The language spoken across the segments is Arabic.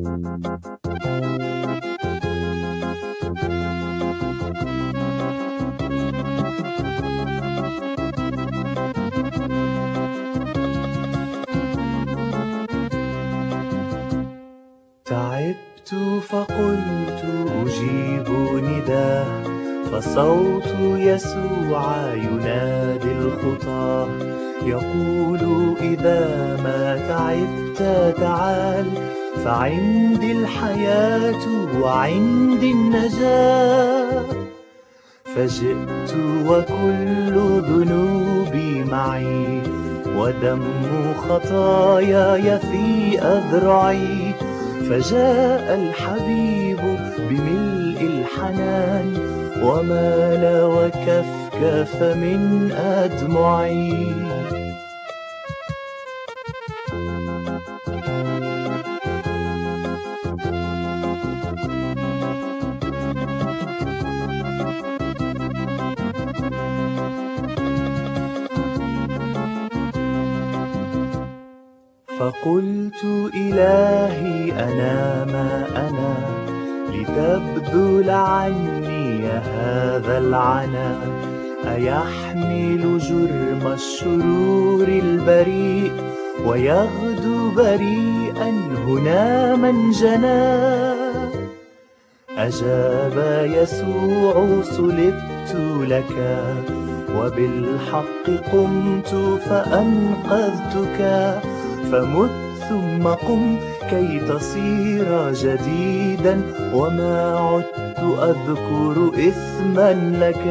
تعبت فقلت أجيب نداه، فصوت يسوع ينادي الخطاه، يقول إذا ما تعبت تعال، فعندي الحياة وعندي النجاة. فجئت وكل ذنوبي معي، ودم خطاياي في أذرعي، فجاء الحبيب بملء الحنان، ومال وكفكف من أدمعي. فقلت إلهي أنا ما أنا، لتبذل عني هذا العنا، أيحمل جرم الشرور البريء، ويغدو بريئا هنا من جنى. أجاب يسوع صلبت لك، وبالحق قمت فأنقذتك، فمت ثم قم كي تصير جديدا، وما عدت أذكر إثما لك.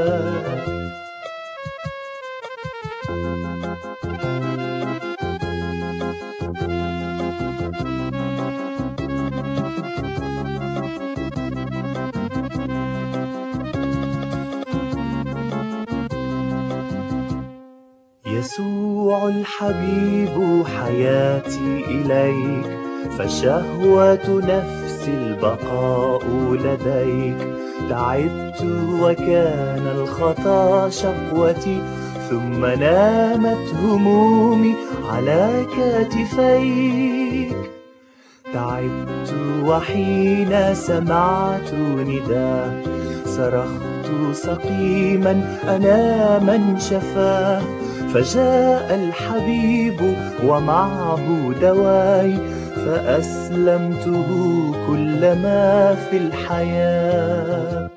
يسوع الحبيب حياتي إليك، فشهوة نفسي البقاء لديك. تعبت وكان الخطا شقوتي، ثم نامت همومي على كتفيك. تعبت وحين سمعت نداه، صرخت سقيما أنا من شفاه، فجاء الحبيب ومعه دواي، فأسلمته كل ما في الحياة.